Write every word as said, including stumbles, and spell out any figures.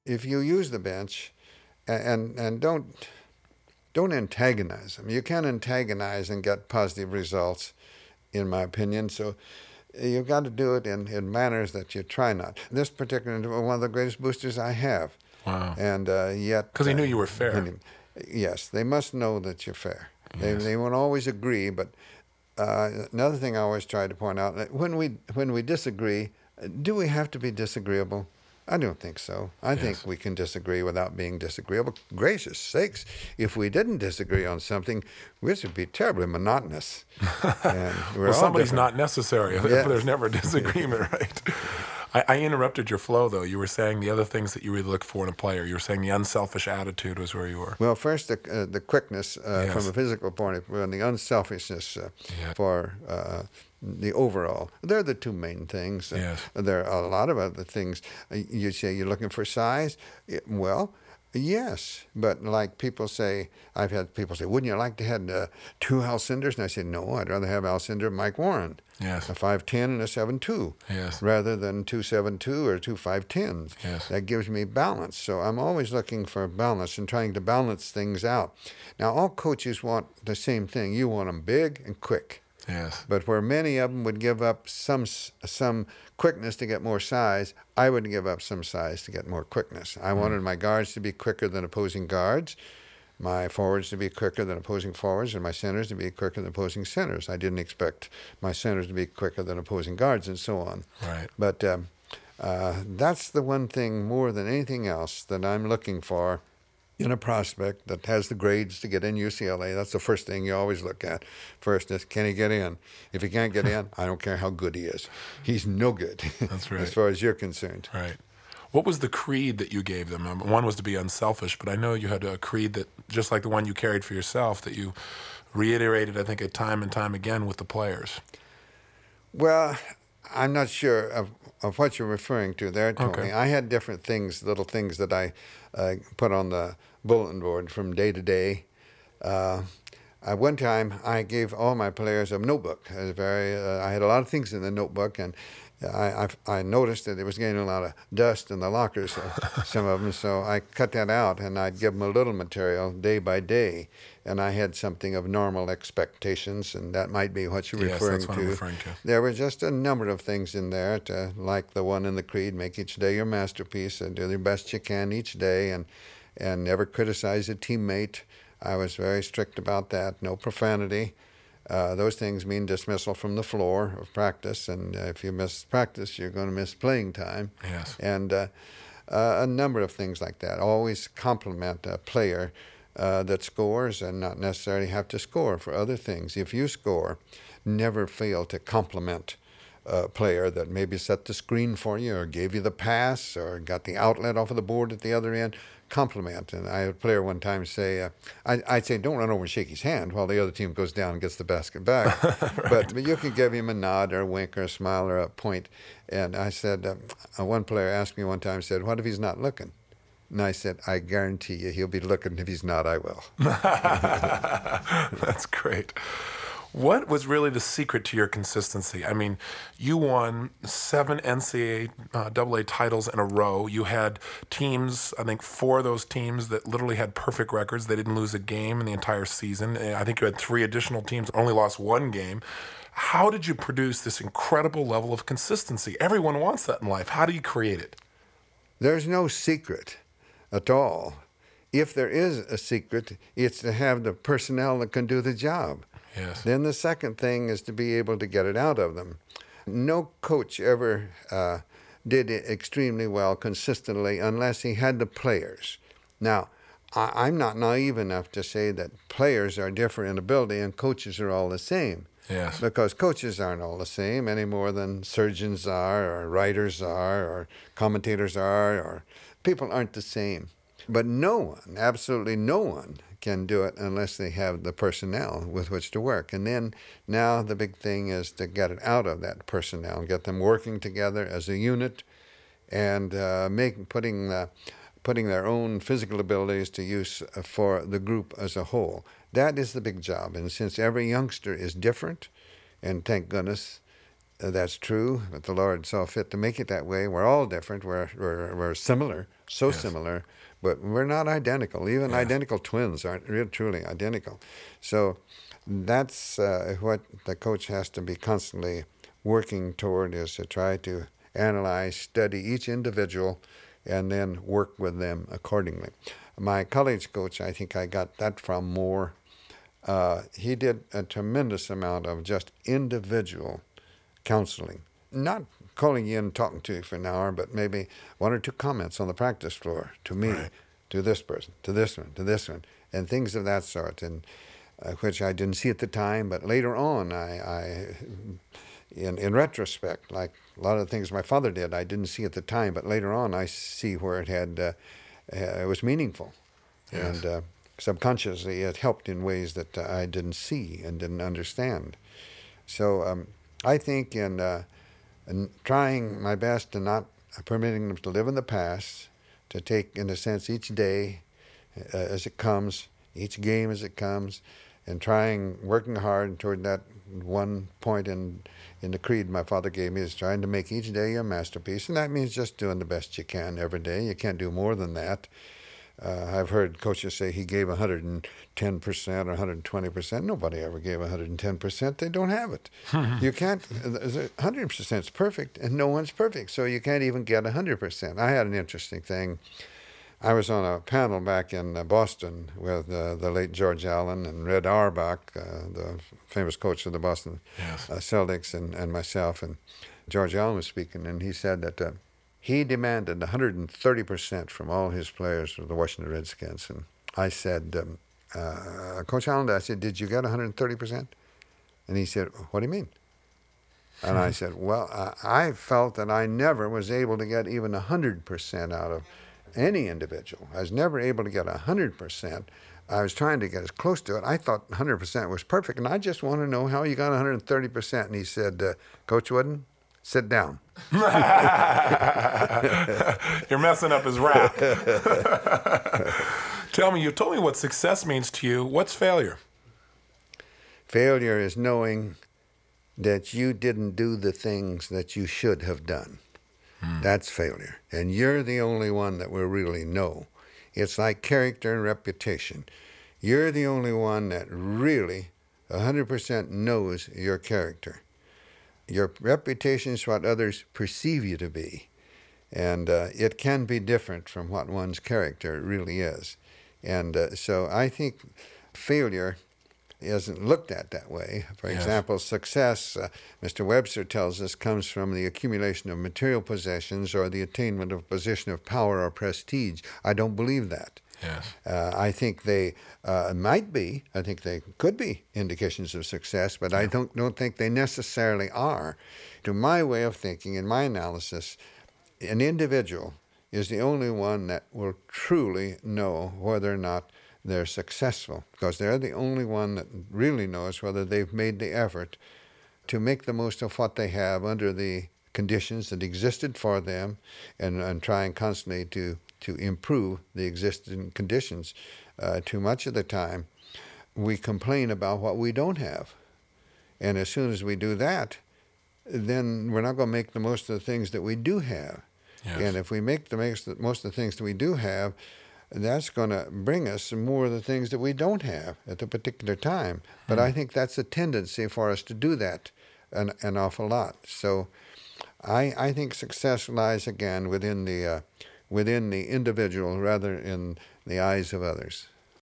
if you use the bench, and and don't don't antagonize them. You can antagonize and get positive results, in my opinion. So you've got to do it in, in manners that you try not. This particular one of the greatest boosters I have. Wow. And uh, yet, because he uh, knew you were fair. he, yes, they must know that you're fair. Yes. They they won't always agree, but uh, another thing I always try to point out, when we when we disagree, do we have to be disagreeable? I don't think so. I Yes. think we can disagree without being disagreeable. Gracious sakes, if we didn't disagree on something, this would be terribly monotonous. And we're Well, all somebody's different. not necessary. Yes. There's never a disagreement, right? I, I interrupted your flow, though. You were saying the other things that you really look for in a player. You were saying the unselfish attitude was where you were. Well, first, the, uh, the quickness uh, Yes. from a physical point of view, and the unselfishness uh, Yeah. for uh, the overall. They're the two main things. Uh, Yes. There are a lot of other things. Uh, You say you're looking for size. Yeah, well, yes, but like people say, I've had people say, wouldn't you like to have uh, two Alcindors? And I say, no, I'd rather have Alcindor and Mike Warren. Yes. A five ten and a seven two. Yes. Rather than two seven two or two five tens. Yes. That gives me balance. So I'm always looking for balance and trying to balance things out. Now, all coaches want the same thing. You want them big and quick. Yes. But where many of them would give up some some quickness to get more size, I would give up some size to get more quickness. I Mm. wanted my guards to be quicker than opposing guards, my forwards to be quicker than opposing forwards, and my centers to be quicker than opposing centers. I didn't expect my centers to be quicker than opposing guards, and so on. Right. But um, uh, that's the one thing more than anything else that I'm looking for in a prospect that has the grades to get in U C L A. That's the first thing you always look at. First is, can he get in? If he can't get in, I don't care how good he is. He's no good. That's right. As far as you're concerned. Right. What was the creed that you gave them? Um, one was to be unselfish, but I know you had a creed that, just like the one you carried for yourself, that you reiterated, I think, at time and time again with the players. Well, I'm not sure of, of what you're referring to there, Tony. Okay. I had different things, little things that I uh, put on the bulletin board from day to day. Uh, at one time, I gave all my players a notebook. I, was very, uh, I had a lot of things in the notebook, and I, I, I noticed that it was getting a lot of dust in the lockers, uh, some of them, so I cut that out, and I'd give them a little material day by day, and I had something of normal expectations, and that might be what you're Yes, referring that's what to. I'm referring to. There were just a number of things in there, to, like the one in the Creed, make each day your masterpiece, and do the best you can each day, and, and never criticize a teammate. I was very strict about that, no profanity. Uh, those things mean dismissal from the floor of practice, and uh, if you miss practice, you're going to miss playing time. Yes. And uh, uh, a number of things like that. Always compliment a player uh, that scores and not necessarily have to score for other things. If you score, never fail to compliment a player that maybe set the screen for you or gave you the pass or got the outlet off of the board at the other end. Compliment. And I had a player one time say, uh, I, I'd say, don't run over and shake his hand while the other team goes down and gets the basket back. Right. but, but you can give him a nod or a wink or a smile or a point. And I said, uh, one player asked me one time, said, what if he's not looking? And I said, I guarantee you he'll be looking. If he's not, I will. That's great. What was really the secret to your consistency? I mean, you won seven N C double A uh, titles in a row. You had teams, I think four of those teams that literally had perfect records. They didn't lose a game in the entire season. I think you had three additional teams that only lost one game. How did you produce this incredible level of consistency? Everyone wants that in life. How do you create it? There's no secret at all. If there is a secret, it's to have the personnel that can do the job. Yes. Then the second thing is to be able to get it out of them. No coach ever uh, did it extremely well consistently unless he had the players. Now, I, I'm not naive enough to say that players are different in ability and coaches are all the same. Yes. Because coaches aren't all the same any more than surgeons are or writers are or commentators are or people aren't the same. But no one, absolutely no one, can do it unless they have the personnel with which to work. And then now the big thing is to get it out of that personnel, get them working together as a unit and uh, make, putting, uh, putting their own physical abilities to use for the group as a whole. That is the big job. And since every youngster is different, and thank goodness, Uh, That's true, but the Lord saw fit to make it that way. We're all different. We're, we're, we're similar, so Yes. similar, but we're not identical. Even Yes. identical twins aren't real truly identical. So that's uh, what the coach has to be constantly working toward, is to try to analyze, study each individual, and then work with them accordingly. My college coach, I think I got that from more. Uh, he did a tremendous amount of just individual counseling. Not calling you in and talking to you for an hour, but maybe one or two comments on the practice floor to me, Right. to this person, to this one, to this one, and things of that sort, and uh, which I didn't see at the time, but later on, I, I in, in retrospect, like a lot of the things my father did, I didn't see at the time, but later on, I see where it had, uh, uh, it was meaningful. Yes. And uh, subconsciously, it helped in ways that uh, I didn't see and didn't understand. So um, I think in, uh, in trying my best to not permitting them to live in the past, to take, in a sense, each day uh, as it comes, each game as it comes, and trying, working hard toward that one point in in the creed my father gave me, is trying to make each day your masterpiece, and that means just doing the best you can every day. You can't do more than that. Uh, I've heard coaches say he gave one hundred ten percent or one hundred twenty percent. Nobody ever gave one hundred ten percent. They don't have it. You can't, one hundred percent is perfect, and no one's perfect, so you can't even get one hundred percent. I had an interesting thing. I was on a panel back in uh, Boston with uh, the late George Allen and Red Auerbach, uh, the famous coach of the Boston Yes. uh, Celtics, and, and myself. And George Allen was speaking, and he said that uh, he demanded one hundred thirty percent from all his players of the Washington Redskins. And I said, um, uh, Coach Allen, I said, did you get one hundred thirty percent? And he said, what do you mean? And I said, well, I, I felt that I never was able to get even one hundred percent out of any individual. I was never able to get one hundred percent. I was trying to get as close to it. I thought one hundred percent was perfect, and I just want to know how you got one hundred thirty percent. And he said, uh, Coach Wooden, sit down. You're messing up his rap. Tell me, you told me what success means to you. What's failure? Failure is knowing that you didn't do the things that you should have done. Hmm. That's failure. And you're the only one that will really know. It's like character and reputation. You're the only one that really one hundred percent knows your character. Your reputation is what others perceive you to be. And uh, it can be different from what one's character really is. And uh, so I think failure isn't looked at that way. For Yes. example, success, uh, Mister Webster tells us, comes from the accumulation of material possessions or the attainment of a position of power or prestige. I don't believe that. Yes. Uh, I think they uh, might be. I think they could be indications of success, but I don't don't think they necessarily are. To my way of thinking, in my analysis, an individual is the only one that will truly know whether or not they're successful, because they're the only one that really knows whether they've made the effort to make the most of what they have under the conditions that existed for them, and, and trying constantly to, to improve the existing conditions. Uh, too much of the time, we complain about what we don't have. And as soon as we do that, then we're not going to make the most of the things that we do have. Yes. And if we make the most of the things that we do have, that's going to bring us more of the things that we don't have at the particular time. But Hmm. I think that's a tendency for us to do that an, an awful lot. So I, I think success lies again within the uh, within the individual rather in the eyes of others.